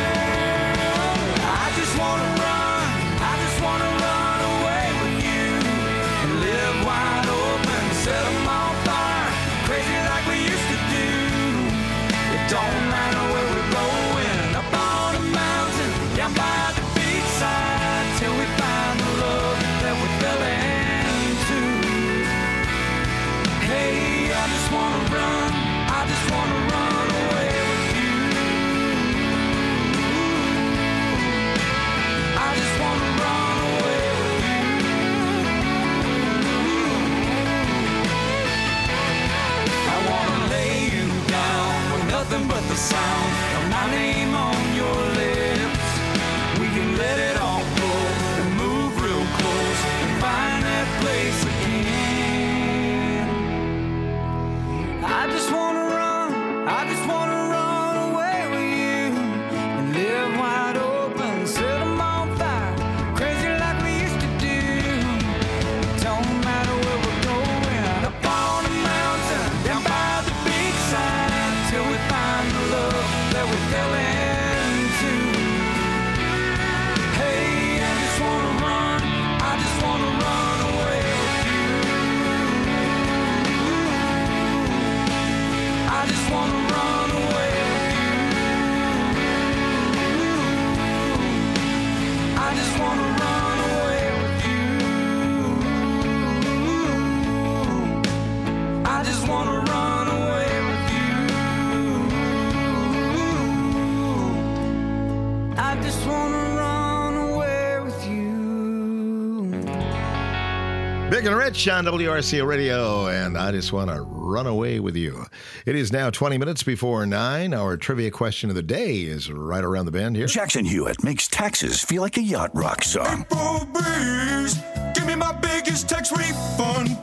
Speaker 1: I just wanna run, I just wanna run away with you. Live wide open, set 'em on fire, crazy like we used to do.
Speaker 2: Big and Rich on W R C O Radio, and I just want to run away with you. It is now twenty minutes before nine. Our trivia question of the day is right around the bend here.
Speaker 11: Jackson Hewitt makes taxes feel like a yacht rock song.
Speaker 12: April breeze, give me my biggest tax refund,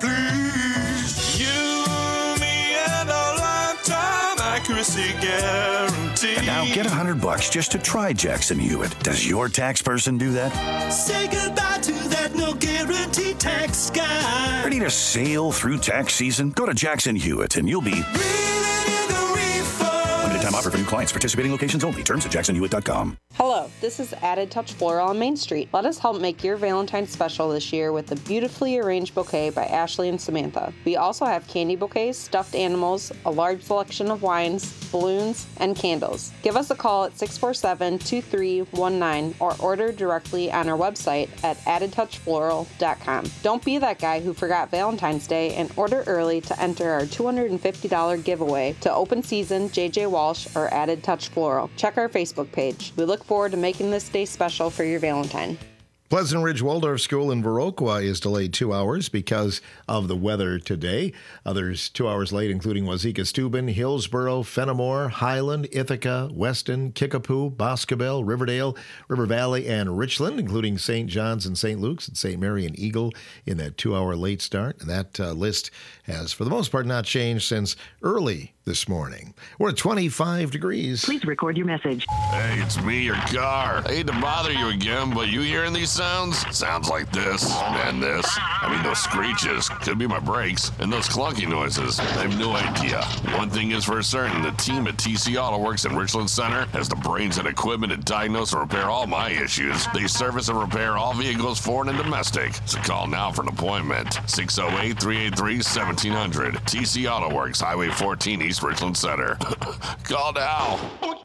Speaker 12: please. You, me, and a lifetime accuracy guarantee.
Speaker 11: And now get a hundred bucks just to try Jackson Hewitt. Does your tax person do that?
Speaker 12: Say goodbye to that no guarantee tax guy.
Speaker 11: Ready to sail through tax season? Go to Jackson Hewitt and you'll be
Speaker 12: Reeling in the refund.
Speaker 11: limited time offer for new clients. Participating locations only. Terms at jackson hewitt dot com.
Speaker 3: Hello, this is Added Touch Floral on Main Street. Let us help make your Valentine's special this year with a beautifully arranged bouquet by Ashley and Samantha. We also have candy bouquets, stuffed animals, a large selection of wines, balloons, and candles. Give us a call at six four seven, two three one nine or order directly on our website at added touch floral dot com. Don't be that guy who forgot Valentine's Day and order early to enter our two hundred fifty dollars giveaway to Open Season, J J Walsh, or Added Touch Floral. Check our Facebook page. We look forward to making this day special for your Valentine.
Speaker 2: Pleasant Ridge Waldorf School in Viroqua is delayed two hours because of the weather today. Others two hours late, including Wazeeka Steuben, Hillsboro, Fenimore, Highland, Ithaca, Weston, Kickapoo, Boscobel, Riverdale, River Valley, and Richland, including Saint John's and Saint Luke's and Saint Mary and Eagle in that two-hour late start. And that uh, list has, for the most part, not changed since early this morning. We're at twenty-five degrees.
Speaker 4: Please record your message.
Speaker 5: Hey, it's me, your car. I hate to bother you again, but you hearing these sounds? Sounds like this and this. I mean, those screeches could be my brakes, and those clunky noises. I have no idea. One thing is for certain, the team at T C Auto Works in Richland Center has the brains and equipment to diagnose and repair all my issues. They service and repair all vehicles, foreign and domestic. So call now for an appointment. six oh eight, three eight three, one seven hundred. T C Auto Works, Highway fourteen, East Richland Center. Call now.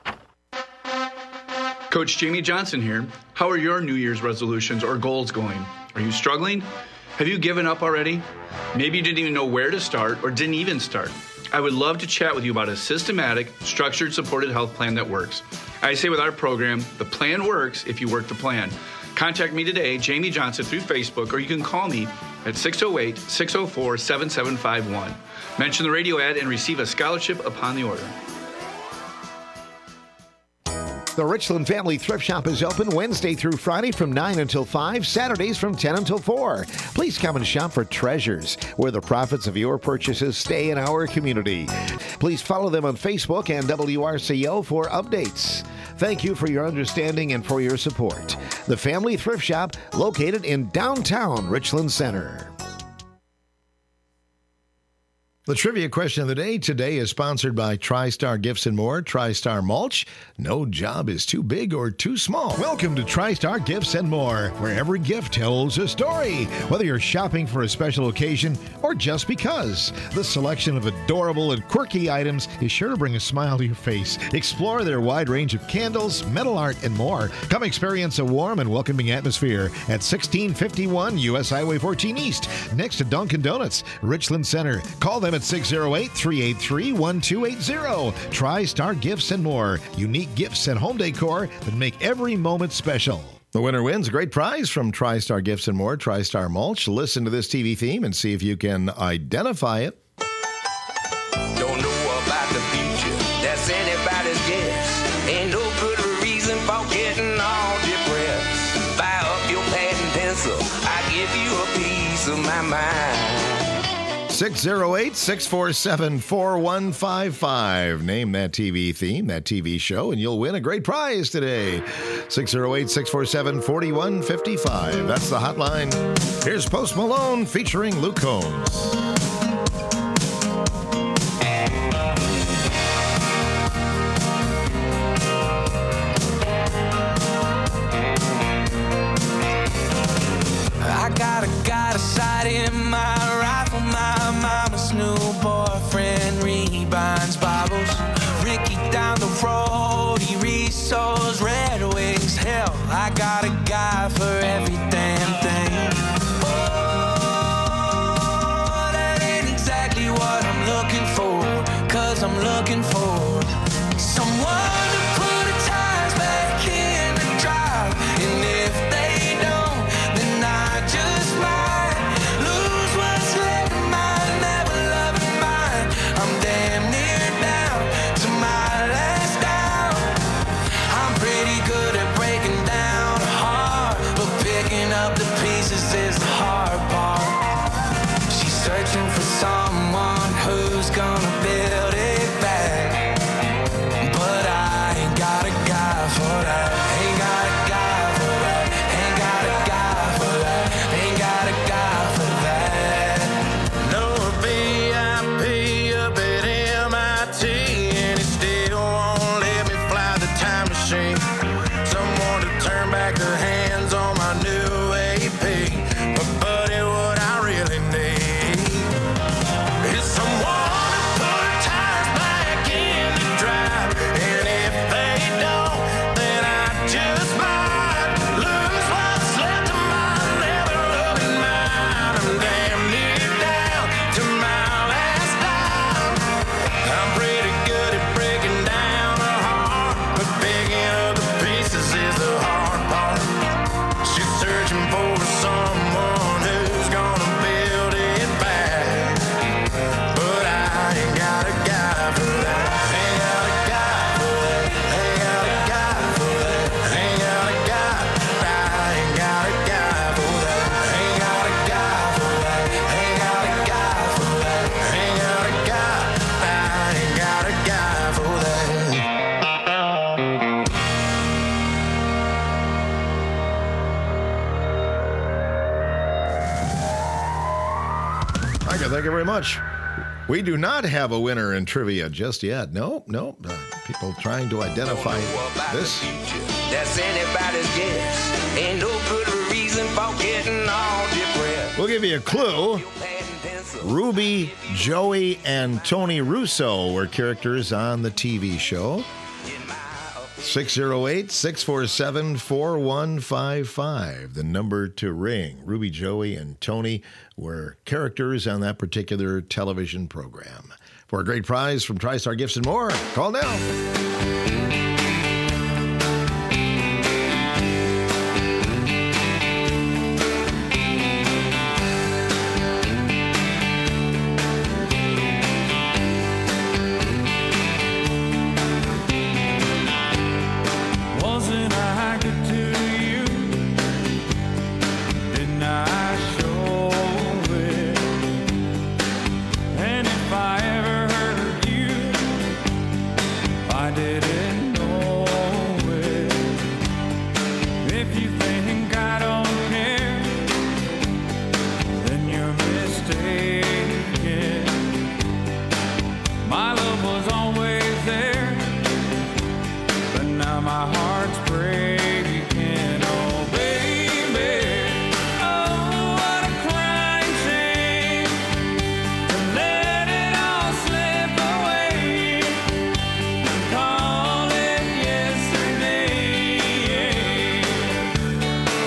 Speaker 6: Coach Jamie Johnson here. How are your New Year's resolutions or goals going? Are you struggling? Have you given up already? Maybe you didn't even know where to start or didn't even start. I would love to chat with you about a systematic, structured, supported health plan that works. I say with our program, the plan works if you work the plan. Contact me today, Jamie Johnson, through Facebook, or you can call me at six oh eight, six oh four, seven seven five one. Mention the radio ad and receive a scholarship upon the order.
Speaker 2: The Richland Family Thrift Shop is open Wednesday through Friday from nine until five, Saturdays from ten until four. Please come and shop for treasures, where the profits of your purchases stay in our community. Please follow them on Facebook and W R C O for updates. Thank you for your understanding and for your support. The Family Thrift Shop, located in downtown Richland Center. The trivia question of the day today is sponsored by TriStar Gifts and More, TriStar Mulch. No job is too big or too small. Welcome to TriStar Gifts and More, where every gift tells a story. Whether you're shopping for a special occasion or just because, the selection of adorable and quirky items is sure to bring a smile to your face. Explore their wide range of candles, metal art, and more. Come experience a warm and welcoming atmosphere at sixteen fifty-one U S Highway fourteen East, next to Dunkin' Donuts, Richland Center. Call them at six oh eight, three eight three, one two eight zero. TriStar Gifts and More. Unique gifts and home decor that make every moment special. The winner wins a great prize from TriStar Gifts and More, TriStar Mulch. Listen to this T V theme and see if you can identify it.
Speaker 25: Don't know about the future, that's anybody's guess. Ain't no good reason for getting all depressed. Fire up your pad and pencil, I give you a piece of my mind.
Speaker 2: six oh eight, six four seven, four one five five. Name that T V theme, that T V show, and you'll win a great prize today. six oh eight, six four seven, four one five five. That's the hotline. Here's Post Malone featuring Luke Combs.
Speaker 25: I got a, got a sight in my rifle, my mama's new boyfriend rebinds Bibles. Ricky down the road, he resows Red Wings. Hell, I got a guy for every damn thing. Oh, that ain't exactly what I'm looking for, cause I'm looking for someone to put the tires back in the drive. And if they don't, then I just might lose up the pieces is the hard part. She's searching for someone who's gonna build it back. But I ain't got a guy for that. Ain't got a guy for that. Ain't got a guy for that. Ain't got a guy for that. No V I P up at M I T, and he still won't let me fly the time machine. Someone to turn back the hands on my new A P. But buddy, what I really need is someone to put tires back in the drive. And if they don't, then I just might lose what's left of my never-loving mind. I'm damn near down to my last dime. I'm pretty good at breaking down a heart, but picking up the pieces is the hard part. She's searching for someone who's gonna build it back. But I ain't got a guy for that. Ain't got a guy for that. Ain't got a guy for that. Ain't got a guy. I ain't got a guy for that. Ain't got a guy for that. Ain't got a guy for that. Ain't got a guy. I ain't got a guy for that.
Speaker 2: Micah, thank you very much. We do not have a winner in trivia just yet. No, no. Uh, people trying to identify this.
Speaker 25: That's anybody's guess. Ain't no good reason for getting all depressed.
Speaker 2: We'll give you a clue. Ruby, Joey, and Tony Russo were characters on the T V show. six oh eight, six four seven, four one five five, the number to ring. Ruby, Joey, and Tony were characters on that particular television program. For a great prize from TriStar Gifts and more, call now.
Speaker 12: Wasn't I good to you? Didn't I show it? And if I ever hurt you, I didn't know it. If you think I don't care, then you're mistaken. My love was always there, but now my heart's breaking. Oh, baby. Oh, what a crying shame to let it all slip away and call it yesterday.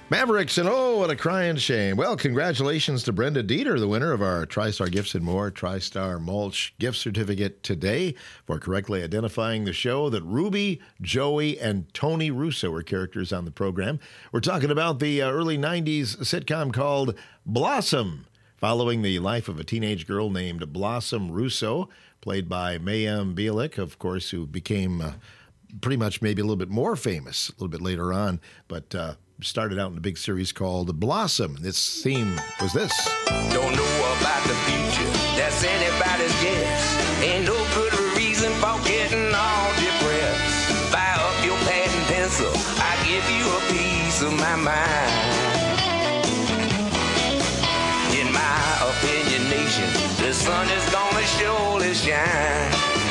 Speaker 2: Mavericks, and oh, what a crying shame. Well, congratulations to Brenda Dieter, the winner of our TriStar Gifts and More TriStar Mulch gift certificate today for correctly identifying the show that Ruby, Joey, and Tony Russo were characters on the program. We're talking about the uh, early nineties sitcom called Blossom, following the life of a teenage girl named Blossom Russo, played by Mayim Bialik, of course, who became uh, pretty much maybe a little bit more famous a little bit later on, but uh, started out in a big series called Blossom. This theme was this.
Speaker 25: Don't know about the future, that's anybody's guess. Ain't no good reason for getting all depressed. Fire up your pad and pencil, I give you a piece of my mind. In my opinion, nation, the sun is gonna surely shine.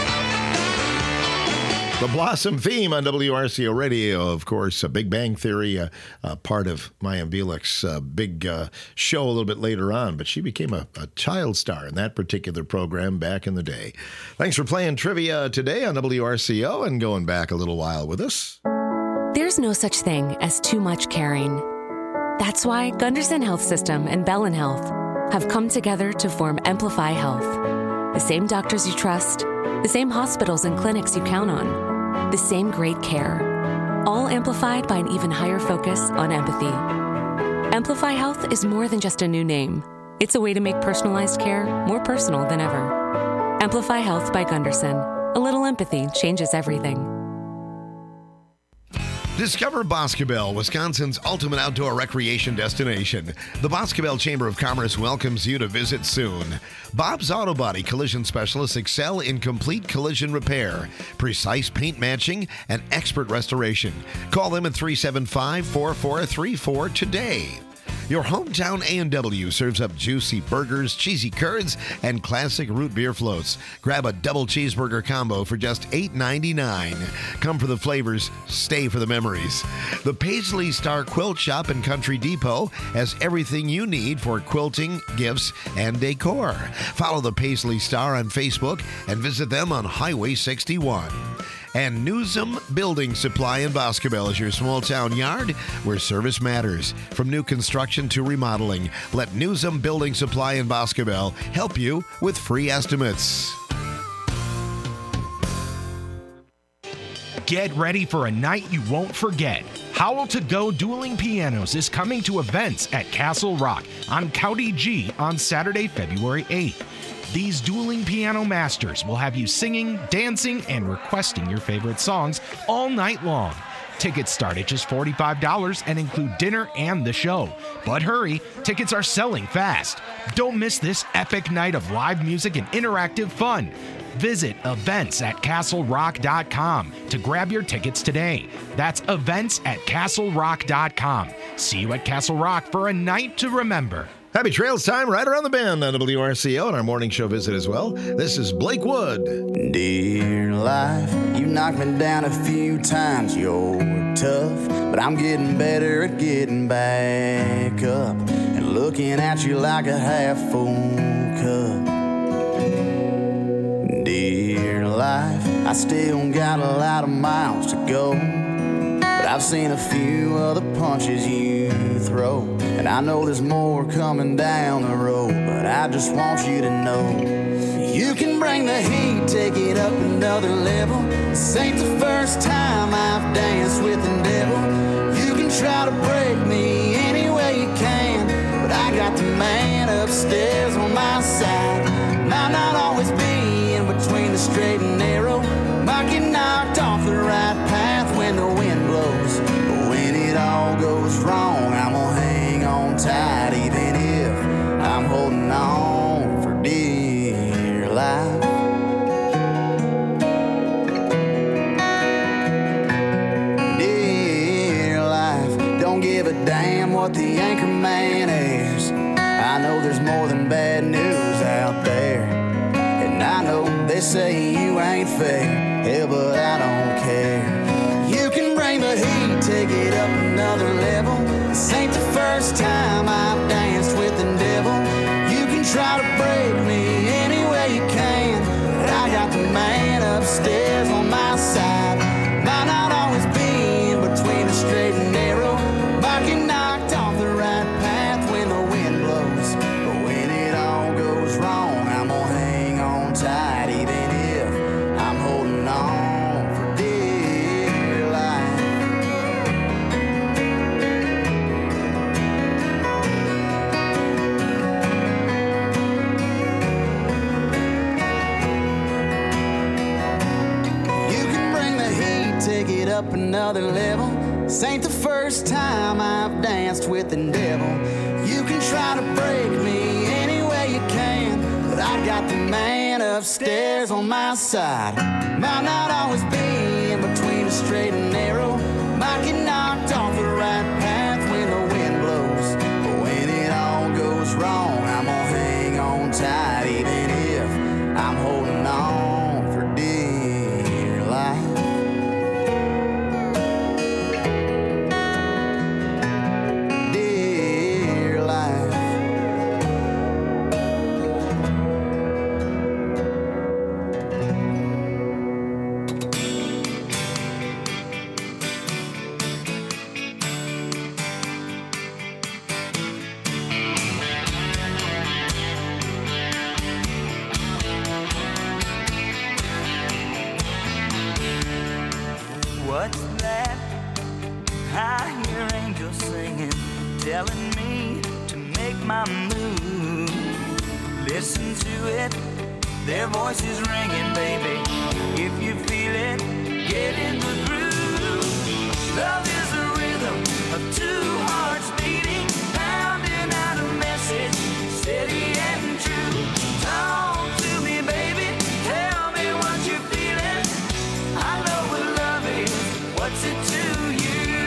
Speaker 2: The Blossom theme on W R C O Radio, of course, a Big Bang Theory, uh, uh, part of Mayim Bialik's uh, big uh, show a little bit later on, but she became a, a child star in that particular program back in the day. Thanks for playing trivia today on W R C O and going back a little while with us.
Speaker 4: There's no such thing as too much caring. That's why Gunderson Health System and Bellin Health have come together to form Amplify Health. The same doctors you trust, the same hospitals and clinics you count on, the same great care, all amplified by an even higher focus on empathy. Amplify Health is more than just a new name. It's a way to make personalized care more personal than ever. Amplify Health by Gunderson. A little empathy changes everything.
Speaker 2: Discover Boscobel, Wisconsin's ultimate outdoor recreation destination. The Boscobel Chamber of Commerce welcomes you to visit soon. Bob's Auto Body collision specialists excel in complete collision repair, precise paint matching, and expert restoration. Call them at three seven five, four four three four today. Your hometown A and W serves up juicy burgers, cheesy curds, and classic root beer floats. Grab a double cheeseburger combo for just eight ninety-nine. Come for the flavors, stay for the memories. The Paisley Star Quilt Shop in Country Depot has everything you need for quilting, gifts, and decor. Follow the Paisley Star on Facebook and visit them on Highway sixty-one. And Newsom Building Supply in Boscobel is your small town yard where service matters. From new construction to remodeling, let Newsom Building Supply in Boscobel help you with free estimates.
Speaker 9: Get ready for a night you won't forget. Howl to Go Dueling Pianos is coming to events at Castle Rock on County G on Saturday, February eighth. These dueling piano masters will have you singing, dancing, and requesting your favorite songs all night long. Tickets start at just forty-five dollars and include dinner and the show. But hurry, tickets are selling fast. Don't miss this epic night of live music and interactive fun. Visit events at castle rock dot com to grab your tickets today. That's events at castle rock dot com. See you at Castle Rock for a night to remember.
Speaker 2: Happy Trails time right around the bend on W R C O and our morning show visit as well. This is Blake Wood.
Speaker 7: Dear life, you knocked me down a few times. You're tough, but I'm getting better at getting back up and looking at you like a half full cup. Dear life, I still got a lot of miles to go, but I've seen a few of the punches you throw, and I know there's more coming down the road, but I just want you to know you can bring the heat, take it up another level. This ain't the first time I've danced with the devil. You can try to break me any way you can, but I got the man upstairs on my side. Might not always be in between the straight and narrow, might get knocked off the right path when the wind blows, but when it all goes wrong, I'm gonna hang on tight, even if I'm holding on for dear life. Dear life, don't give a damn what the anchor man airs. I know there's more than bad news out there, and I know they say you ain't fair. Hell, but I don't care. You can bring the heat, take it up another level. This ain't the first time I've danced with the devil. You can try to break me any way you can, but I got the man upstairs on my side. Might not always be in between the straight and narrow, might get knocked take it up another level. This ain't the first time I've danced with the devil. You can try to break me any way you can, but I got the man upstairs on my side. Might not always be in between a straight and narrow, might get knocked off the right path when the wind blows. But when it all goes wrong, I'm gonna hang on tight, even if I'm holding on for dear life. Dear life.
Speaker 8: What's that? I hear angels singing, telling me to make my move. Listen to it, their voices ringing, baby. If you feel it, get in the groove. Love is a rhythm of two hearts beating, pounding out a message, steady and true. Talk to me, baby, tell me what you're feeling. I know what love is, what's it to you?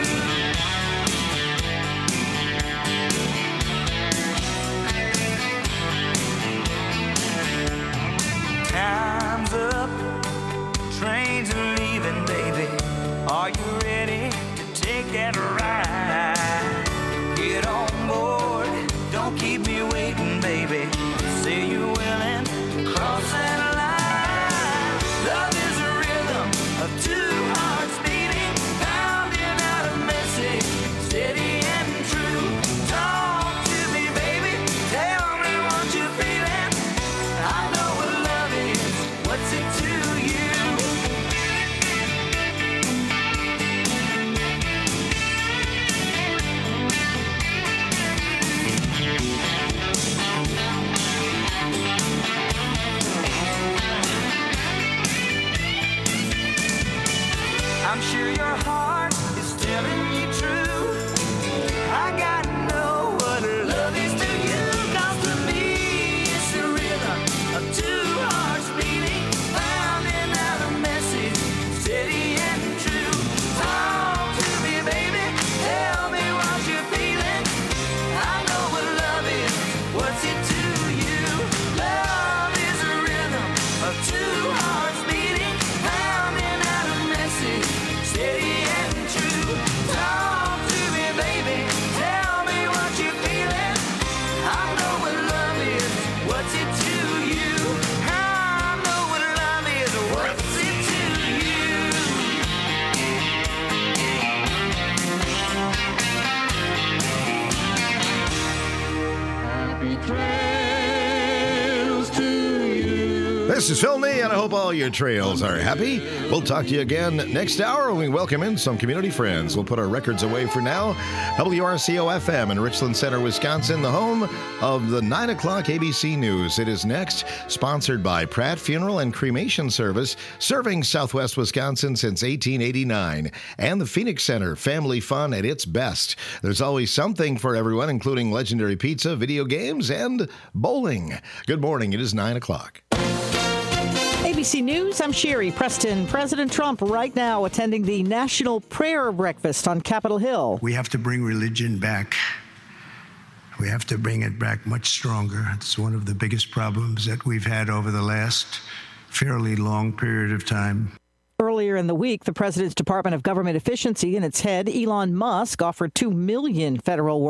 Speaker 8: Time's up, trains are leaving, baby. Are you ready to take that ride? Get on board, don't keep me waiting, baby. Say you're willing, cross that line. Love is a rhythm of two hearts beating, pounding out a message, steady and true. Talk to me, baby, tell me what you're feeling. I know what love is, what's it to you? I'm sure your heart is telling you true. I gotta know what love is to you. 'Cause to me it's the rhythm of two hearts beating, pounding out a message, steady and true. Talk to me, baby, tell me what you're feeling. I know what love is, what's it to you? Love is a rhythm of two hearts beating, pounding out a message, steady and true. Talk to me, baby, tell me what you're feeling. I know what love is, what's it to you? I know what love is, what's it to you?
Speaker 1: Happy trails to you.
Speaker 2: This is Phil Nee, and I hope all your trails are happy. We'll talk to you again next hour when we welcome in some community friends. We'll put our records away for now. W R C O F M in Richland Center, Wisconsin, the home of the nine o'clock A B C News. It is next, sponsored by Pratt Funeral and Cremation Service, serving Southwest Wisconsin since eighteen eighty-nine. And the Phoenix Center, family fun at its best. There's always something for everyone, including legendary pizza, video games, and bowling. Good morning. It is nine o'clock.
Speaker 10: A B C News, I'm Sherry Preston. President Trump right now attending the National Prayer Breakfast on Capitol Hill.
Speaker 13: We have to bring religion back. We have to bring it back much stronger. It's one of the biggest problems that we've had over the last fairly long period of time.
Speaker 10: Earlier in the week, the president's Department of Government Efficiency and its head, Elon Musk, offered two million federal workers